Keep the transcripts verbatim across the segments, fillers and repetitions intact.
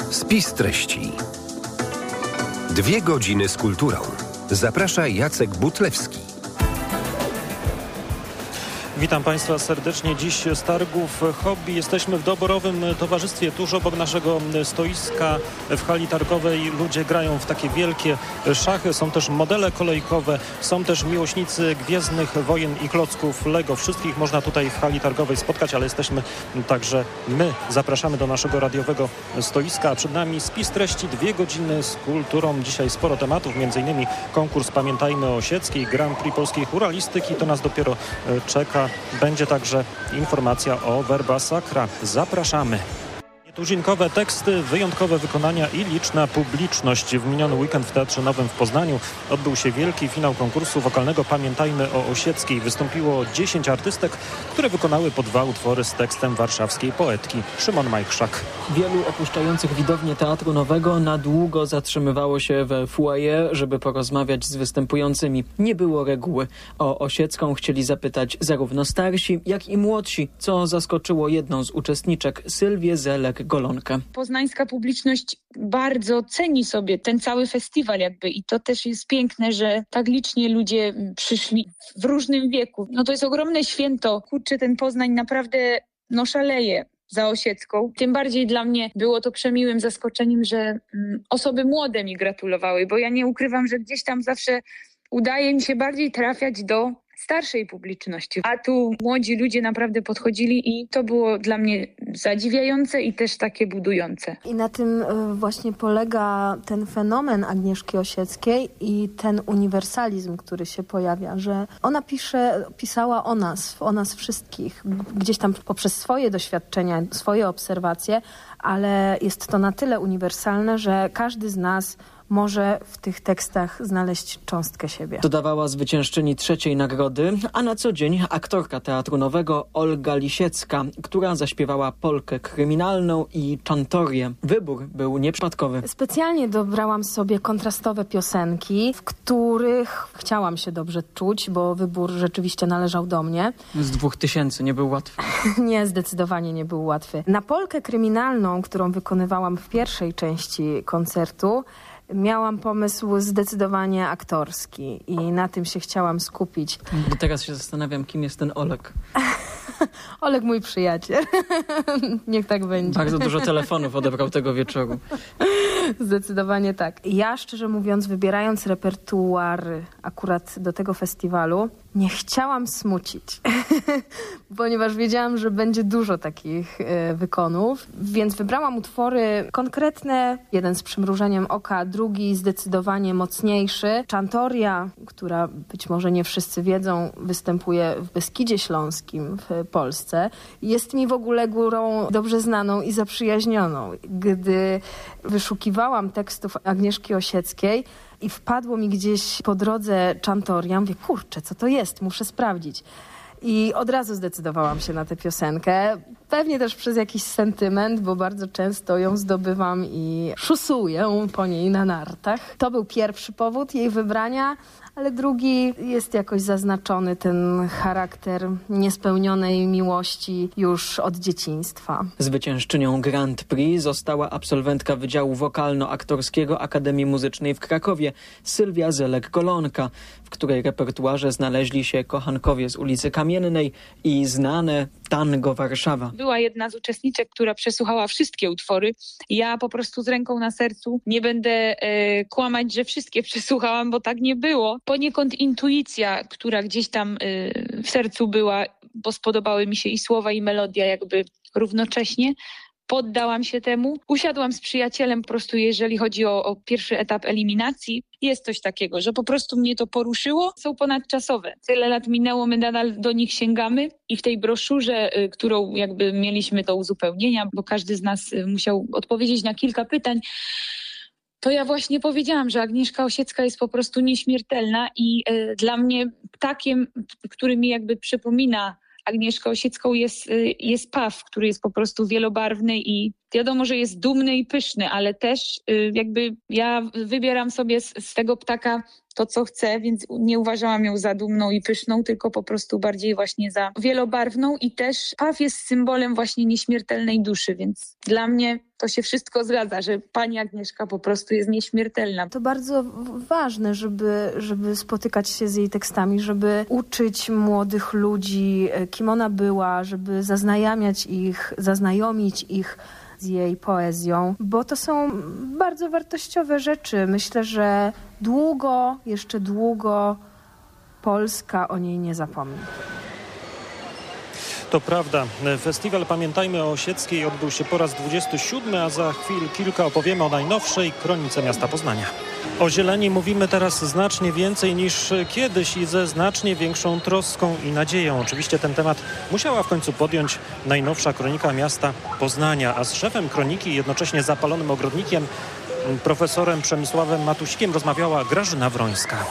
Spis treści. Dwie godziny z kulturą. Zaprasza Jacek Butlewski. Witam Państwa serdecznie. Dziś z targów hobby. Jesteśmy w doborowym towarzystwie tuż obok naszego stoiska w hali targowej. Ludzie grają w takie wielkie szachy. Są też modele kolejkowe. Są też miłośnicy Gwiezdnych Wojen i klocków Lego. Wszystkich można tutaj w hali targowej spotkać, ale jesteśmy także my. Zapraszamy do naszego radiowego stoiska. Przed nami spis treści. Dwie godziny z kulturą. Dzisiaj sporo tematów. Między innymi konkurs Pamiętajmy o Osieckiej. Grand Prix polskiej huralistyki. To nas dopiero czeka. Będzie także informacja o Verba Sacra. Zapraszamy. Nietuzinkowe teksty, wyjątkowe wykonania i liczna publiczność. W miniony weekend w Teatrze Nowym w Poznaniu odbył się wielki finał konkursu wokalnego Pamiętajmy o Osieckiej. Wystąpiło dziesięć artystek, które wykonały po dwa utwory z tekstem warszawskiej poetki. Szymon Majchrzak. Wielu opuszczających widownię Teatru Nowego na długo zatrzymywało się we foyer, żeby porozmawiać z występującymi. Nie było reguły. O Osiecką chcieli zapytać zarówno starsi, jak i młodsi, co zaskoczyło jedną z uczestniczek, Sylwię Zelek-Golonkę. Poznańska publiczność bardzo ceni sobie ten cały festiwal jakby i to też jest piękne, że tak licznie ludzie przyszli w różnym wieku. No to jest ogromne święto. Kurczę, ten Poznań naprawdę no szaleje za Osiecką. Tym bardziej dla mnie było to przemiłym zaskoczeniem, że mm, osoby młode mi gratulowały, bo ja nie ukrywam, że gdzieś tam zawsze udaje mi się bardziej trafiać do starszej publiczności. A tu młodzi ludzie naprawdę podchodzili i to było dla mnie zadziwiające i też takie budujące. I na tym właśnie polega ten fenomen Agnieszki Osieckiej i ten uniwersalizm, który się pojawia, że ona pisze, pisała o nas, o nas wszystkich, gdzieś tam poprzez swoje doświadczenia, swoje obserwacje, ale jest to na tyle uniwersalne, że każdy z nas może w tych tekstach znaleźć cząstkę siebie. Dodawała zwyciężczyni trzeciej nagrody, a na co dzień aktorka Teatru Nowego Olga Lisiecka, która zaśpiewała polkę kryminalną i czantorię. Wybór był nieprzypadkowy. Specjalnie dobrałam sobie kontrastowe piosenki, w których chciałam się dobrze czuć, bo wybór rzeczywiście należał do mnie. Z dwóch tysięcy nie był łatwy. Nie, zdecydowanie nie był łatwy. Na polkę kryminalną, którą wykonywałam w pierwszej części koncertu, miałam pomysł zdecydowanie aktorski i na tym się chciałam skupić. Teraz się zastanawiam, kim jest ten Oleg. Oleg, mój przyjaciel. Niech tak będzie. Bardzo dużo telefonów odebrał tego wieczoru. Zdecydowanie tak. Ja, szczerze mówiąc, wybierając repertuar akurat do tego festiwalu, nie chciałam smucić, ponieważ wiedziałam, że będzie dużo takich y, wykonów, więc wybrałam utwory konkretne, jeden z przymrużeniem oka, drugi zdecydowanie mocniejszy. Czantoria, która być może nie wszyscy wiedzą, występuje w Beskidzie Śląskim w Polsce. Jest mi w ogóle górą dobrze znaną i zaprzyjaźnioną. Gdy wyszukiwałam tekstów Agnieszki Osieckiej, i wpadło mi gdzieś po drodze czantoria. Mówię, kurczę, co to jest? Muszę sprawdzić. I od razu zdecydowałam się na tę piosenkę. Pewnie też przez jakiś sentyment, bo bardzo często ją zdobywam i szusuję po niej na nartach. To był pierwszy powód jej wybrania, ale drugi jest jakoś zaznaczony ten charakter niespełnionej miłości już od dzieciństwa. Zwyciężczynią Grand Prix została absolwentka Wydziału Wokalno-Aktorskiego Akademii Muzycznej w Krakowie Sylwia Zelek-Golonka, w której repertuarze znaleźli się kochankowie z ulicy Kamiennej i znane Tango Warszawa. Była jedna z uczestniczek, która przesłuchała wszystkie utwory. Ja po prostu z ręką na sercu nie będę e, kłamać, że wszystkie przesłuchałam, bo tak nie było. Poniekąd intuicja, która gdzieś tam e, w sercu była, bo spodobały mi się i słowa, i melodia jakby równocześnie. Poddałam się temu. Usiadłam z przyjacielem po prostu, jeżeli chodzi o, o pierwszy etap eliminacji. Jest coś takiego, że po prostu mnie to poruszyło. Są ponadczasowe. Tyle lat minęło, my nadal do nich sięgamy i w tej broszurze, y, którą jakby mieliśmy do uzupełnienia, bo każdy z nas y, musiał odpowiedzieć na kilka pytań, to ja właśnie powiedziałam, że Agnieszka Osiecka jest po prostu nieśmiertelna i y, dla mnie ptakiem, który mi jakby przypomina Agnieszkę Osiecką jest, jest Paw, który jest po prostu wielobarwny i wiadomo, że jest dumny i pyszny, ale też y, jakby ja wybieram sobie z, z tego ptaka to, co chcę, więc nie uważałam ją za dumną i pyszną, tylko po prostu bardziej właśnie za wielobarwną i też paw jest symbolem właśnie nieśmiertelnej duszy, więc dla mnie to się wszystko zgadza, że pani Agnieszka po prostu jest nieśmiertelna. To bardzo w- ważne, żeby, żeby spotykać się z jej tekstami, żeby uczyć młodych ludzi, kim ona była, żeby zaznajamiać ich, zaznajomić ich z jej poezją, bo to są bardzo wartościowe rzeczy. Myślę, że długo, jeszcze długo Polska o niej nie zapomni. To prawda. Festiwal Pamiętajmy o Osieckiej odbył się po raz dwudziesty siódmy, a za chwil kilka opowiemy o najnowszej kronice miasta Poznania. O zieleni mówimy teraz znacznie więcej niż kiedyś i ze znacznie większą troską i nadzieją. Oczywiście ten temat musiała w końcu podjąć najnowsza kronika miasta Poznania, a z szefem kroniki, jednocześnie zapalonym ogrodnikiem, profesorem Przemysławem Matusikiem rozmawiała Grażyna Wrońska.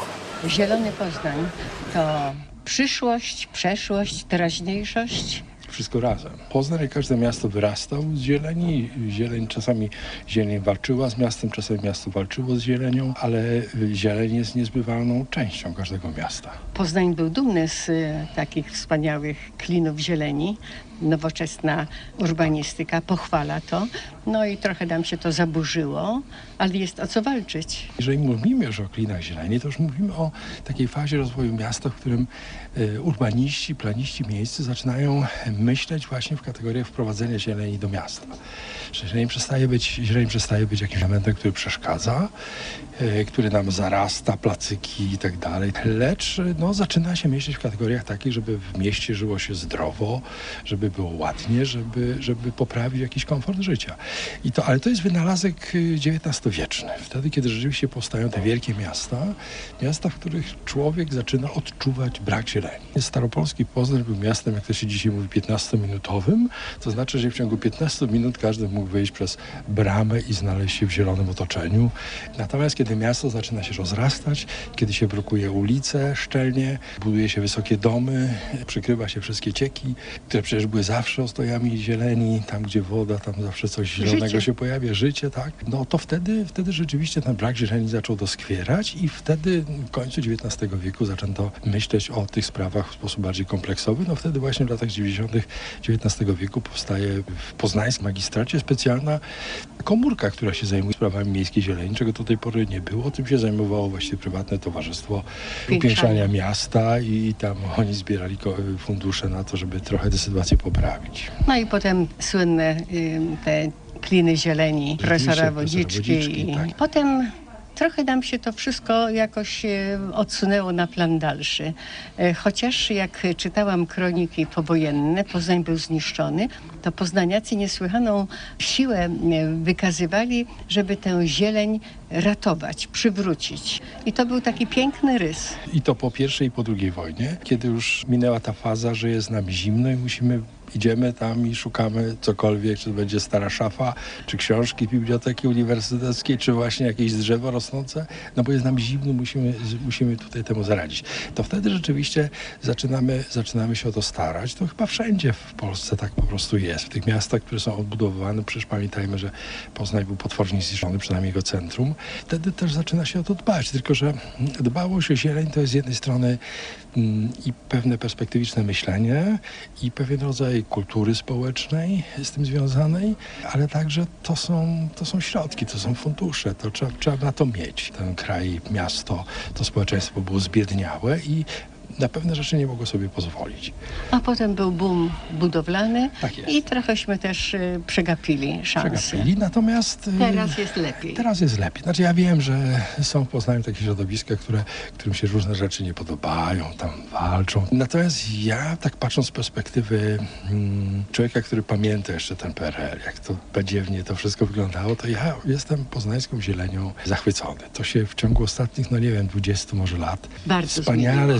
Zielony Poznań to przyszłość, przeszłość, teraźniejszość. Wszystko razem. Poznań, jak każde miasto, wyrastał z zieleni. Zieleń czasami zieleń walczyła z miastem, czasami miasto walczyło z zielenią, ale zieleń jest niezbywalną częścią każdego miasta. Poznań był dumny z y, takich wspaniałych klinów zieleni. Nowoczesna urbanistyka pochwala to. No i trochę nam się to zaburzyło, ale jest o co walczyć. Jeżeli mówimy już o klinach zieleni, to już mówimy o takiej fazie rozwoju miasta, w którym y, urbaniści, planiści miejscy zaczynają myśleć właśnie w kategoriach wprowadzenia zieleni do miasta. Że zieleń przestaje być, zieleń przestaje być jakimś elementem, który przeszkadza, y, który nam zarasta, placyki i tak dalej, lecz no, zaczyna się myśleć w kategoriach takich, żeby w mieście żyło się zdrowo, żeby było ładnie, żeby, żeby poprawić jakiś komfort życia. I to, ale to jest wynalazek dziewiętnastowieczny. Wtedy, kiedy rzeczywiście powstają te wielkie miasta, miasta, w których człowiek zaczyna odczuwać brak zieleni. Staropolski Poznań był miastem, jak to się dzisiaj mówi, piętnastominutowym. To znaczy, że w ciągu piętnastu minut każdy mógł wyjść przez bramę i znaleźć się w zielonym otoczeniu. Natomiast kiedy miasto zaczyna się rozrastać, kiedy się brukuje ulice szczelnie, buduje się wysokie domy, przykrywa się wszystkie cieki, które przecież były zawsze ostojami zieleni, tam gdzie woda, tam zawsze coś zielonego życie. się pojawia, życie, tak? No to wtedy, wtedy rzeczywiście ten brak zieleni zaczął doskwierać i wtedy w końcu dziewiętnastego wieku zaczęto myśleć o tych sprawach w sposób bardziej kompleksowy. No wtedy właśnie w latach dziewięćdziesiątych dziewiętnastego wieku powstaje w poznańskim magistracie specjalna komórka, która się zajmuje sprawami miejskiej zieleni, czego do tej pory nie było. Tym się zajmowało właściwie prywatne towarzystwo upiększania miasta i tam oni zbierali fundusze na to, żeby trochę tę sytuację poprawić. No i potem słynne y, te kliny zieleni, profesora Wodziczki. I tak. Potem trochę nam się to wszystko jakoś odsunęło na plan dalszy. Chociaż jak czytałam kroniki powojenne, Poznań był zniszczony, to poznaniacy niesłychaną siłę wykazywali, żeby tę zieleń ratować, przywrócić. I to był taki piękny rys. I to po pierwszej i po drugiej wojnie, kiedy już minęła ta faza, że jest nam zimno i musimy idziemy tam i szukamy cokolwiek, czy to będzie stara szafa, czy książki z biblioteki uniwersyteckiej, czy właśnie jakieś drzewo rosnące, no bo jest nam zimno, musimy, musimy tutaj temu zaradzić. To wtedy rzeczywiście zaczynamy, zaczynamy się o to starać. To chyba wszędzie w Polsce tak po prostu jest. W tych miastach, które są odbudowywane, przecież pamiętajmy, że Poznań był potwornie zniszczony, przynajmniej jego centrum. Wtedy też zaczyna się o to dbać, tylko że dbałość o zieleń to jest z jednej strony mm, i pewne perspektywiczne myślenie, i pewien rodzaj kultury społecznej z tym związanej, ale także to są, to są środki, to są fundusze, to trzeba, trzeba na to mieć. Ten kraj, miasto, to społeczeństwo było zbiedniałe i na pewne rzeczy nie mogło sobie pozwolić. A potem był boom budowlany tak jest. I trochęśmy też y, przegapili szansę. Przegapili, natomiast y, teraz jest lepiej. Teraz jest lepiej. Znaczy ja wiem, że są w Poznaniu takie środowiska, które, którym się różne rzeczy nie podobają, tam walczą. Natomiast ja tak patrząc z perspektywy hmm, człowieka, który pamięta jeszcze ten P R L, jak to badziewnie to wszystko wyglądało, to ja jestem poznańską zielenią zachwycony. To się w ciągu ostatnich, no nie wiem, dwudziestu może lat Bardzo wspaniale zmieniło. zmieniło.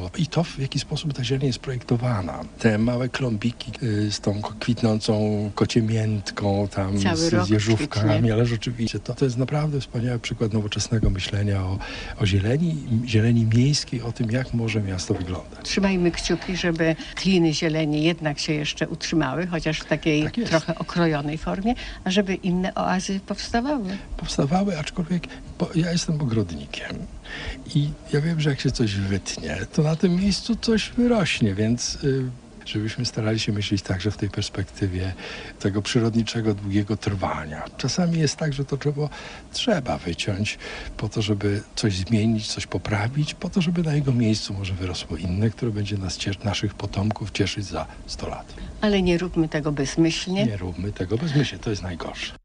było. I to, w jaki sposób ta zieleń jest projektowana. Te małe klombiki y, z tą kwitnącą kociemiętką, tam Cały z, rok z jeżówkami, kwitnie. ale rzeczywiście to, to jest naprawdę wspaniały przykład nowoczesnego myślenia o, o zieleni, zieleni miejskiej, o tym, jak może miasto wyglądać. Trzymajmy kciuki, żeby kliny zieleni jednak się jeszcze utrzymały, chociaż w takiej Tak jest. trochę okrojonej formie, a żeby inne oazy powstawały. Powstawały, aczkolwiek bo ja jestem ogrodnikiem i ja wiem, że jak się coś wytnie, to na tym miejscu coś wyrośnie, więc y, żebyśmy starali się myśleć także w tej perspektywie tego przyrodniczego, długiego trwania. Czasami jest tak, że to trzeba, trzeba wyciąć po to, żeby coś zmienić, coś poprawić, po to, żeby na jego miejscu może wyrosło inne, które będzie nas, naszych potomków cieszyć za sto lat. Ale nie róbmy tego bezmyślnie. Nie róbmy tego bezmyślnie, to jest najgorsze.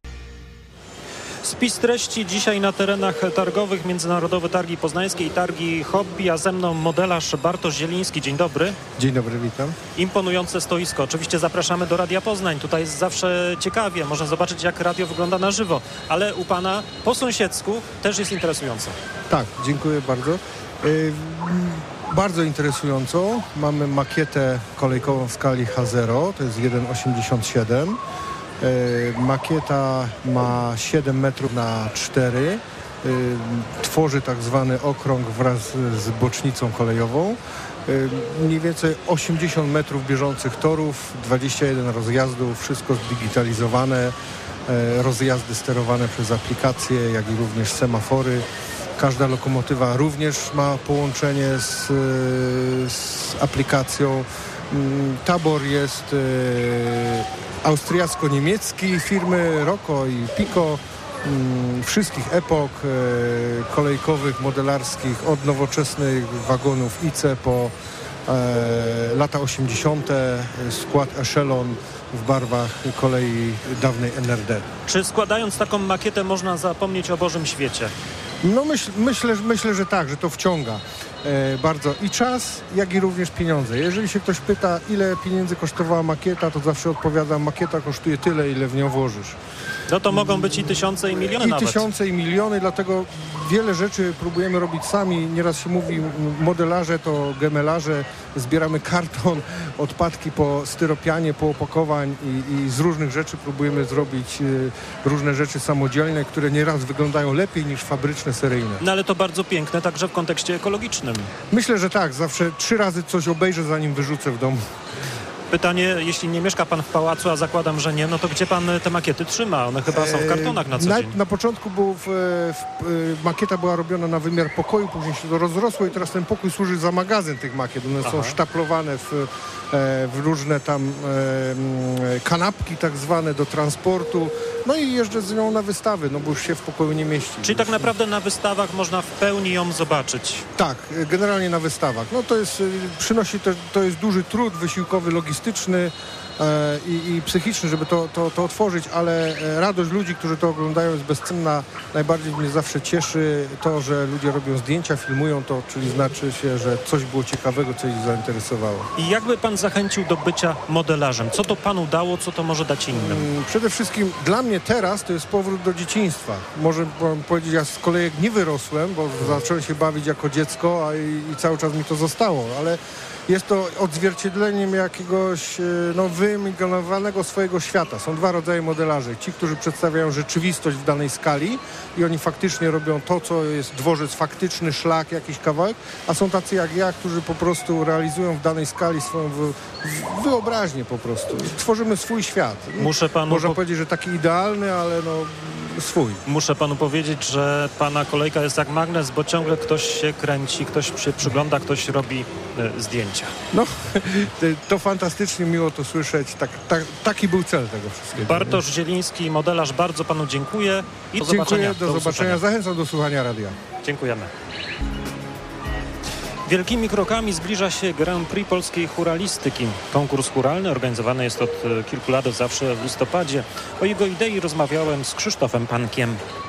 Spis treści dzisiaj na terenach targowych, Międzynarodowe Targi Poznańskie i Targi Hobby, a ze mną modelarz Bartosz Zieliński. Dzień dobry. Dzień dobry, witam. Imponujące stoisko. Oczywiście zapraszamy do Radia Poznań. Tutaj jest zawsze ciekawie, można zobaczyć, jak radio wygląda na żywo. Ale u pana po sąsiedzku też jest interesująco. Tak, dziękuję bardzo. Yy, bardzo interesująco. Mamy makietę kolejkową w skali H zero, to jest jeden osiemdziesiąt siedem. Yy, makieta ma siedem metrów na cztery. Yy, tworzy tak zwany okrąg wraz z bocznicą kolejową. Yy, mniej więcej osiemdziesiąt metrów bieżących torów, dwadzieścia jeden rozjazdów, wszystko zdigitalizowane. Yy, rozjazdy sterowane przez aplikacje, jak i również semafory. Każda lokomotywa również ma połączenie z, z aplikacją. Tabor jest austriacko-niemiecki, firmy Rocco i Pico, wszystkich epok kolejkowych, modelarskich, od nowoczesnych wagonów I C po lata osiemdziesiąte, skład Echelon w barwach kolei dawnej N R D. Czy składając taką makietę można zapomnieć o Bożym świecie? No myśl, myślę, myślę, że tak, że to wciąga e, bardzo i czas, jak i również pieniądze. Jeżeli się ktoś pyta, ile pieniędzy kosztowała makieta, to zawsze odpowiadam, makieta kosztuje tyle, ile w nią włożysz. No to mogą być i tysiące, i miliony I nawet. tysiące, i miliony, dlatego wiele rzeczy próbujemy robić sami. Nieraz się mówi, modelarze to gemelarze, zbieramy karton, odpadki po styropianie, po opakowań i, i z różnych rzeczy próbujemy zrobić y, różne rzeczy samodzielne, które nieraz wyglądają lepiej niż fabryczne, seryjne. No ale to bardzo piękne, także w kontekście ekologicznym. Myślę, że tak. Zawsze trzy razy coś obejrzę, zanim wyrzucę w domu. Pytanie, jeśli nie mieszka pan w pałacu, a zakładam, że nie, no to gdzie pan te makiety trzyma? One chyba są w kartonach na co Na, dzień. na początku był w, w, makieta była robiona na wymiar pokoju, później się to rozrosło i teraz ten pokój służy za magazyn tych makiet. One Aha. są sztaplowane w, w różne tam e, kanapki tak zwane do transportu. No i jeżdżę z nią na wystawy, no bo już się w pokoju nie mieści. Czyli tak naprawdę na wystawach można w pełni ją zobaczyć. Tak, generalnie na wystawach. No to jest, przynosi też, to jest duży trud wysiłkowy, logistyczny e, i, i psychiczny, żeby to, to, to otworzyć, ale radość ludzi, którzy to oglądają, jest bezcenna. Najbardziej mnie zawsze cieszy to, że ludzie robią zdjęcia, filmują to, czyli znaczy się, że coś było ciekawego, coś ich zainteresowało. I jakby pan zachęcił do bycia modelarzem? Co to panu dało, co to może dać innym? Przede wszystkim dla mnie teraz to jest powrót do dzieciństwa. Może mam powiedzieć, ja z kolei nie wyrosłem, bo zacząłem się bawić jako dziecko, a i, i cały czas mi to zostało, ale jest to odzwierciedleniem jakiegoś no, wyimaginowanego swojego świata. Są dwa rodzaje modelarzy. Ci, którzy przedstawiają rzeczywistość w danej skali i oni faktycznie robią to, co jest dworzec faktyczny, szlak, jakiś kawałek, a są tacy jak ja, którzy po prostu realizują w danej skali swoją wy, wyobraźnię po prostu. Tworzymy swój świat. Muszę panu Można po... powiedzieć, że taki idealny, ale no swój. Muszę panu powiedzieć, że pana kolejka jest jak magnes, bo ciągle ktoś się kręci, ktoś się przygląda, ktoś robi e, zdjęcia. No, to fantastycznie miło to słyszeć. Tak, tak, taki był cel tego wszystkiego. Bartosz Zieliński, modelarz, bardzo panu dziękuję i do Dziękuję, zobaczenia. do, do zobaczenia. usłyszenia. Zachęcam do słuchania radia. Dziękujemy. Wielkimi krokami zbliża się Grand Prix polskiej huralistyki. Konkurs huralny organizowany jest od kilku lat zawsze w listopadzie. O jego idei rozmawiałem z Krzysztofem Pankiem.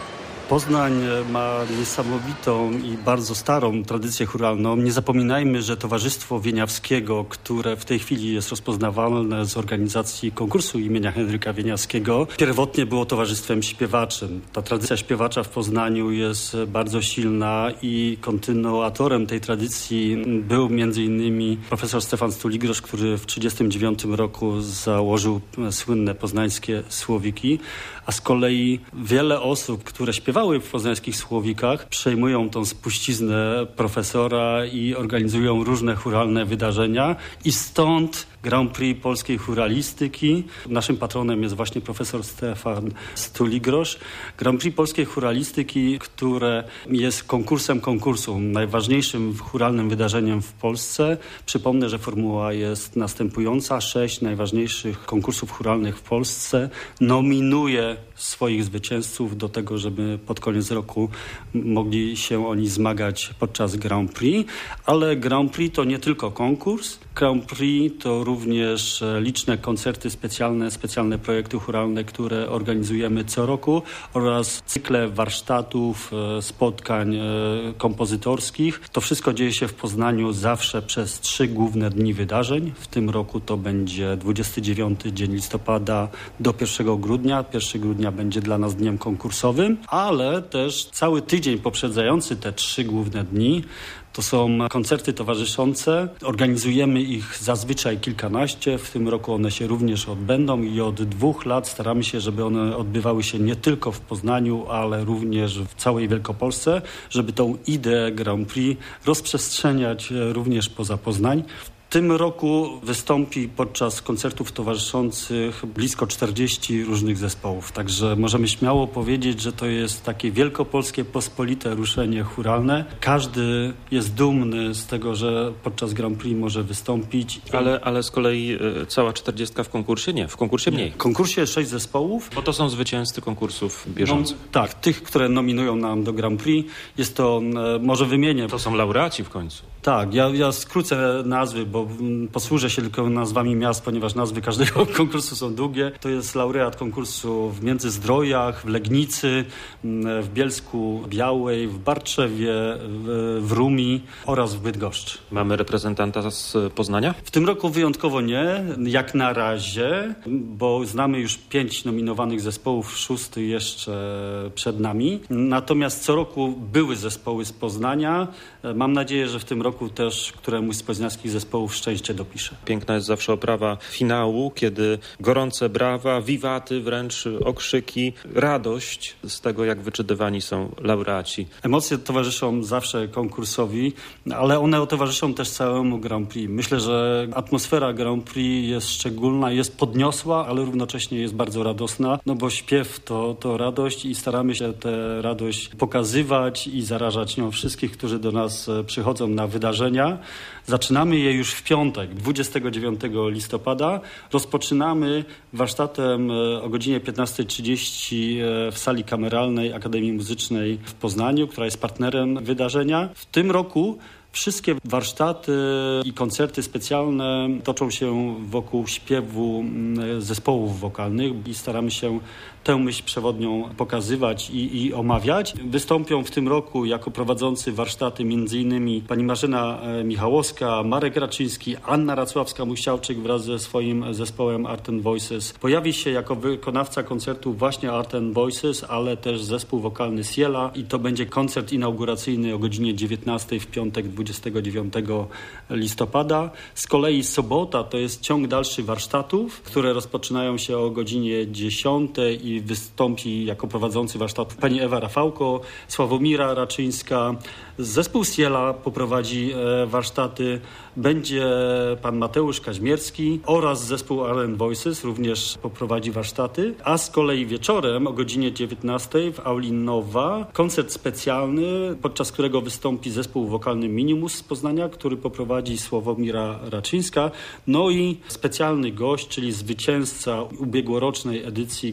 Poznań ma niesamowitą i bardzo starą tradycję chóralną. Nie zapominajmy, że Towarzystwo Wieniawskiego, które w tej chwili jest rozpoznawalne z organizacji konkursu imienia Henryka Wieniawskiego, pierwotnie było towarzystwem śpiewaczym. Ta tradycja śpiewacza w Poznaniu jest bardzo silna i kontynuatorem tej tradycji był między innymi profesor Stefan Stuligrosz, który w tysiąc dziewięćset trzydziestym dziewiątym roku założył słynne poznańskie słowiki, a z kolei wiele osób, które śpiewały w poznańskich słowikach, przejmują tą spuściznę profesora i organizują różne chóralne wydarzenia i stąd Grand Prix polskiej chóralistyki. Naszym patronem jest właśnie profesor Stefan Stuligrosz. Grand Prix polskiej chóralistyki, które jest konkursem konkursu, najważniejszym chóralnym wydarzeniem w Polsce. Przypomnę, że formuła jest następująca. Sześć najważniejszych konkursów chóralnych w Polsce nominuje swoich zwycięzców do tego, żeby pod koniec roku mogli się oni zmagać podczas Grand Prix. Ale Grand Prix to nie tylko konkurs. Grand Prix to również liczne koncerty specjalne, specjalne projekty chóralne, które organizujemy co roku oraz cykle warsztatów, spotkań kompozytorskich. To wszystko dzieje się w Poznaniu zawsze przez trzy główne dni wydarzeń. W tym roku to będzie dwudziesty dziewiąty dzień listopada do pierwszego grudnia. pierwszego grudnia będzie dla nas dniem konkursowym, ale też cały tydzień poprzedzający te trzy główne dni to są koncerty towarzyszące. Organizujemy ich zazwyczaj kilkanaście. W tym roku one się również odbędą i od dwóch lat staramy się, żeby one odbywały się nie tylko w Poznaniu, ale również w całej Wielkopolsce, żeby tą ideę Grand Prix rozprzestrzeniać również poza Poznań. W tym roku wystąpi podczas koncertów towarzyszących blisko czterdzieści różnych zespołów. Także możemy śmiało powiedzieć, że to jest takie wielkopolskie, pospolite ruszenie chóralne. Każdy jest dumny z tego, że podczas Grand Prix może wystąpić. Ale, ale z kolei y, cała czterdziestka w konkursie? Nie, w konkursie mniej. W konkursie jest sześć zespołów. Bo to są zwycięzcy konkursów bieżących. No, tak, tych, które nominują nam do Grand Prix. Jest to, e, może wymienię. To są laureaci w końcu. Tak, ja, ja skrócę nazwy, bo posłużę się tylko nazwami miast, ponieważ nazwy każdego konkursu są długie. To jest laureat konkursu w Międzyzdrojach, w Legnicy, w Bielsku Białej, w Barczewie, w, w Rumi oraz w Bydgoszczy. Mamy reprezentanta z Poznania? W tym roku wyjątkowo nie, jak na razie, bo znamy już pięć nominowanych zespołów, szósty jeszcze przed nami. Natomiast co roku były zespoły z Poznania. Mam nadzieję, że w tym roku też któremuś z poznańskich zespołów szczęście dopisze. Piękna jest zawsze oprawa finału, kiedy gorące brawa, wiwaty, wręcz okrzyki, radość z tego, jak wyczydywani są laureaci. Emocje towarzyszą zawsze konkursowi, ale one towarzyszą też całemu Grand Prix. Myślę, że atmosfera Grand Prix jest szczególna, jest podniosła, ale równocześnie jest bardzo radosna, no bo śpiew to, to radość i staramy się tę radość pokazywać i zarażać nią wszystkich, którzy do nas przychodzą na wydarzenia. Zaczynamy je już w piątek, dwudziestego dziewiątego listopada. Rozpoczynamy warsztatem o godzinie piętnasta trzydzieści w sali kameralnej Akademii Muzycznej w Poznaniu, która jest partnerem wydarzenia. W tym roku wszystkie warsztaty i koncerty specjalne toczą się wokół śpiewu zespołów wokalnych i staramy się tę myśl przewodnią pokazywać i, i omawiać. Wystąpią w tym roku jako prowadzący warsztaty m.in. pani Marzena Michałowska, Marek Raczyński, Anna Racławska-Muściałczyk wraz ze swoim zespołem Art and Voices. Pojawi się jako wykonawca koncertu właśnie Art and Voices, ale też zespół wokalny Siela i to będzie koncert inauguracyjny o godzinie dziewiętnastej w piątek dwudziestego dziewiątego listopada. Z kolei sobota to jest ciąg dalszy warsztatów, które rozpoczynają się o godzinie dziesiątej i wystąpi jako prowadzący warsztatów pani Ewa Rafałko, Sławomira Raczyńska. Zespół Siela poprowadzi warsztaty. Będzie pan Mateusz Kaźmierski oraz zespół Art and Voices również poprowadzi warsztaty. A z kolei wieczorem o godzinie dziewiętnastej w auli Nowa koncert specjalny, podczas którego wystąpi zespół wokalny Minimus z Poznania, który poprowadzi Sławomira Raczyńska. No i specjalny gość, czyli zwycięzca ubiegłorocznej edycji Grand Prix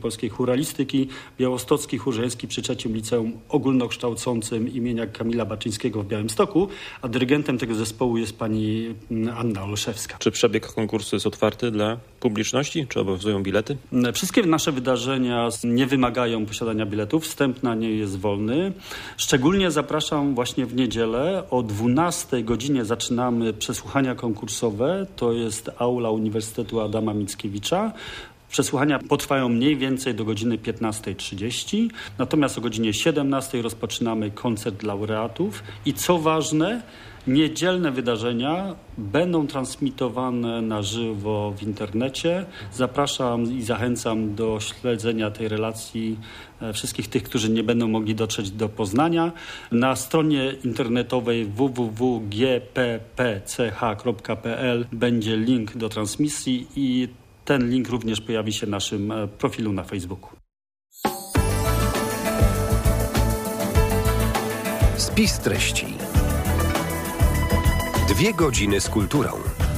Polskiej Chóralistyki, Białostocki Chórzyński przy trzecim Liceum Ogólnokształcącym imienia Kamila Baczyńskiego w Białymstoku, a dyrygentem tego zespołu jest pani Anna Olszewska. Czy przebieg konkursu jest otwarty dla publiczności? Czy obowiązują bilety? Wszystkie nasze wydarzenia nie wymagają posiadania biletów. Wstęp na nie jest wolny. Szczególnie zapraszam właśnie w niedzielę. O dwunastej godzinie zaczynamy przesłuchania konkursowe. To jest aula Uniwersytetu Adama Mickiewicza. Przesłuchania potrwają mniej więcej do godziny piętnastej trzydzieści. Natomiast o godzinie siedemnastej rozpoczynamy koncert laureatów. I co ważne, niedzielne wydarzenia będą transmitowane na żywo w internecie. Zapraszam i zachęcam do śledzenia tej relacji wszystkich tych, którzy nie będą mogli dotrzeć do Poznania. Na stronie internetowej w w w kropka g p p c h kropka p l będzie link do transmisji i ten link również pojawi się w naszym profilu na Facebooku. Spis treści. Dwie godziny z kulturą.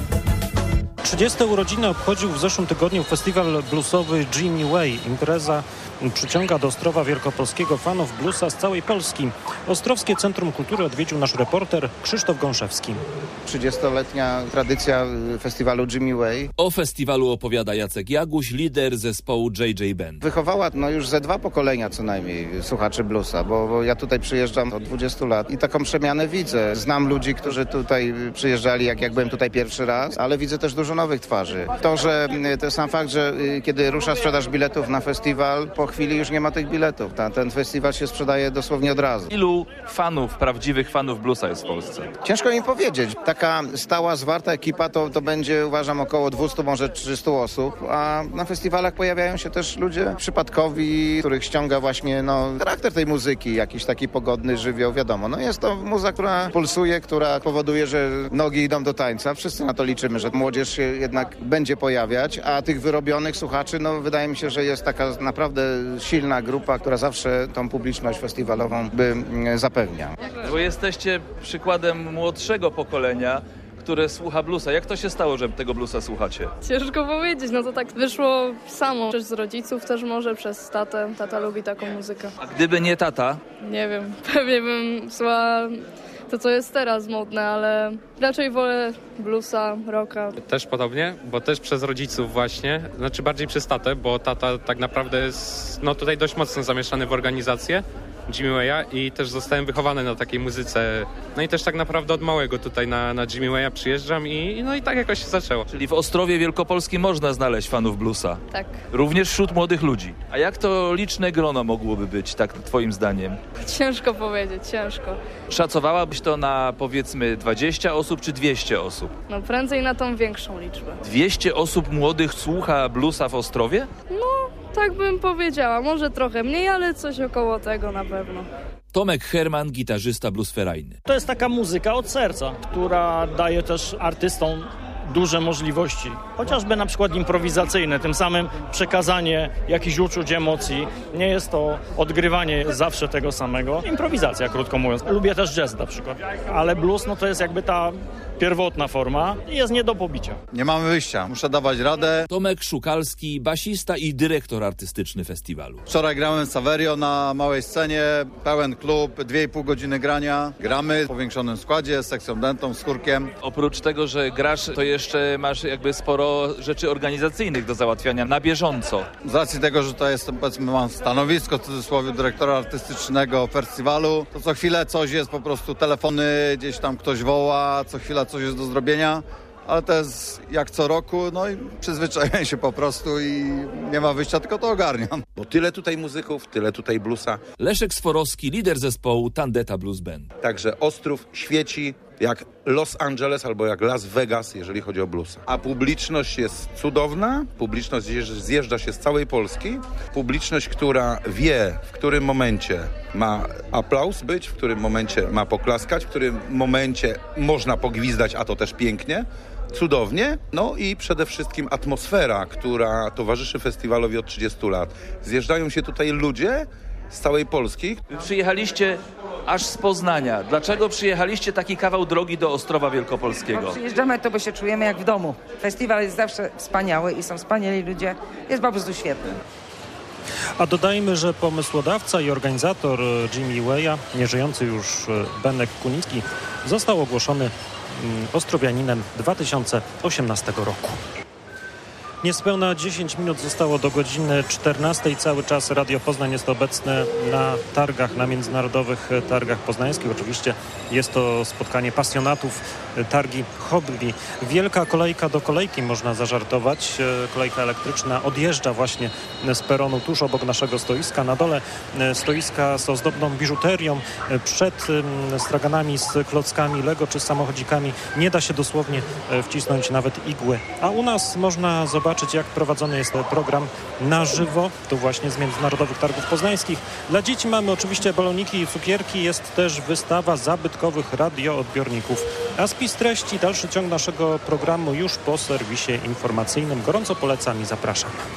trzydzieste urodziny obchodził w zeszłym tygodniu festiwal bluesowy Jimmy Way. Impreza przyciąga do Ostrowa Wielkopolskiego fanów bluesa z całej Polski. Ostrowskie Centrum Kultury odwiedził nasz reporter Krzysztof Gąszewski. trzydziestoletnia tradycja festiwalu Jimmy Way. O festiwalu opowiada Jacek Jaguś, lider zespołu J J Band. Wychowała no już ze dwa pokolenia co najmniej słuchaczy bluesa, bo, bo ja tutaj przyjeżdżam od dwudziestu lat i taką przemianę widzę. Znam ludzi, którzy tutaj przyjeżdżali, jak, jak byłem tutaj pierwszy raz, ale widzę też dużo nowych twarzy. To, że to sam fakt, że kiedy rusza sprzedaż biletów na festiwal, po chwili już nie ma tych biletów. Ta, ten festiwal się sprzedaje dosłownie od razu. Ilu fanów, prawdziwych fanów bluesa jest w Polsce? Ciężko mi powiedzieć. Taka stała, zwarta ekipa to, to będzie, uważam, około dwieście, może trzysta osób, a na festiwalach pojawiają się też ludzie przypadkowi, których ściąga właśnie no, charakter tej muzyki, jakiś taki pogodny żywioł, wiadomo. No jest to muza, która pulsuje, która powoduje, że nogi idą do tańca. Wszyscy na to liczymy, że młodzież się jednak będzie pojawiać, a tych wyrobionych słuchaczy, no wydaje mi się, że jest taka naprawdę silna grupa, która zawsze tą publiczność festiwalową by zapewnia. Bo jesteście przykładem młodszego pokolenia, które słucha bluesa. Jak to się stało, że tego bluesa słuchacie? Ciężko powiedzieć, no to tak wyszło samo. Przez rodziców też może, przez tatę. Tata lubi taką muzykę. A gdyby nie tata? Nie wiem, pewnie bym słuchała to, co jest teraz modne, ale raczej wolę bluesa, rocka. Też podobnie, bo też przez rodziców właśnie, znaczy bardziej przez tatę, bo tata tak naprawdę jest no tutaj dość mocno zamieszany w organizację Jimmy Way'a i też zostałem wychowany na takiej muzyce. No i też tak naprawdę od małego tutaj na, na Jimmy Way'a przyjeżdżam i no i tak jakoś się zaczęło. Czyli w Ostrowie Wielkopolskim można znaleźć fanów bluesa? Tak. Również wśród młodych ludzi. A jak to liczne grono mogłoby być, tak twoim zdaniem? Ciężko powiedzieć, ciężko. Szacowałabyś to na powiedzmy dwadzieścia osób czy dwieście osób? No prędzej na tą większą liczbę. dwieście osób młodych słucha bluesa w Ostrowie? No, tak bym powiedziała. Może trochę mniej, ale coś około tego na pewno. Tomek Herman, gitarzysta bluesferajny. To jest taka muzyka od serca, która daje też artystom duże możliwości, chociażby na przykład improwizacyjne, tym samym przekazanie jakichś uczuć, emocji. Nie jest to odgrywanie zawsze tego samego. Improwizacja, krótko mówiąc. Lubię też jazz na przykład, ale blues no to jest jakby ta pierwotna forma i jest nie do pobicia. Nie mamy wyjścia, muszę dawać radę. Tomek Szukalski, basista i dyrektor artystyczny festiwalu. Wczoraj grałem w Saverio na małej scenie, pełen klub, dwie i pół godziny grania. Gramy w powiększonym składzie z sekcją dętą, z chórkiem. Oprócz tego, że grasz, to jeszcze masz jakby sporo rzeczy organizacyjnych do załatwiania na bieżąco. Z racji tego, że to jest, powiedzmy, mam stanowisko w cudzysłowie dyrektora artystycznego festiwalu, to co chwilę coś jest, po prostu telefony, gdzieś tam ktoś woła, co chwilę coś jest do zrobienia, ale to jest jak co roku, no i przyzwyczaję się po prostu i nie ma wyjścia, tylko to ogarniam. Bo tyle tutaj muzyków, tyle tutaj bluesa. Leszek Sforowski, lider zespołu Tandeta Blues Band. Także Ostrów świeci jak Los Angeles albo jak Las Vegas, jeżeli chodzi o bluesa. A publiczność jest cudowna, publiczność zjeżdża się z całej Polski, publiczność, która wie, w którym momencie ma aplauz być, w którym momencie ma poklaskać, w którym momencie można pogwizdać, a to też pięknie, cudownie. No i przede wszystkim atmosfera, która towarzyszy festiwalowi od trzydziestu lat. Zjeżdżają się tutaj ludzie z całej Polski. Przyjechaliście aż z Poznania. Dlaczego przyjechaliście taki kawał drogi do Ostrowa Wielkopolskiego? No, przyjeżdżamy to, bo się czujemy jak w domu. Festiwal jest zawsze wspaniały i są wspaniali ludzie. Jest po prostu świetny. A dodajmy, że pomysłodawca i organizator Jimmy Waya, nieżyjący już Benek Kunicki, został ogłoszony ostrowianinem dwa tysiące osiemnastego roku. Niespełna dziesięć minut zostało do godziny czternastej. Cały czas Radio Poznań jest obecne na targach, na międzynarodowych targach poznańskich. Oczywiście jest to spotkanie pasjonatów, targi hobby. Wielka kolejka do kolejki, można zażartować. Kolejka elektryczna odjeżdża właśnie z peronu tuż obok naszego stoiska. Na dole stoiska z ozdobną biżuterią. Przed straganami z klockami Lego czy samochodzikami nie da się dosłownie wcisnąć nawet igły. A u nas można zobaczyć, Zobaczyć, jak prowadzony jest program na żywo, tu właśnie z Międzynarodowych Targów Poznańskich. Dla dzieci mamy oczywiście baloniki i cukierki, jest też wystawa zabytkowych radioodbiorników. A spis treści, dalszy ciąg naszego programu już po serwisie informacyjnym. Gorąco polecam i zapraszam.